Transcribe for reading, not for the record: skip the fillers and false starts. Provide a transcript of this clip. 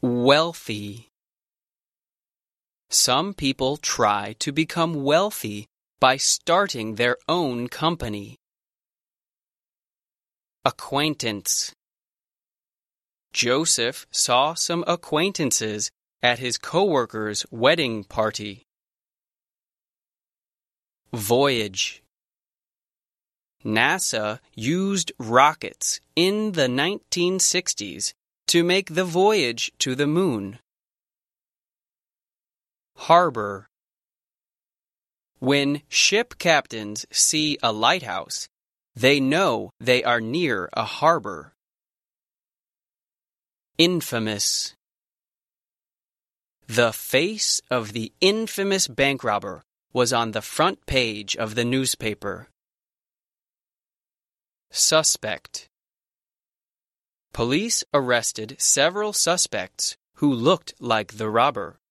Wealthy. Some people try to become wealthy by starting their own company. Acquaintance. Joseph saw some acquaintances at his coworker's wedding party. Voyage. NASA used rockets in the 1960s to make the voyage to the moon. Harbor. When ship captains see a lighthouse, they know they are near a harbor. Infamous. The face of the infamous bank robber was on the front page of the newspaper. Suspect. Police arrested several suspects who looked like the robber.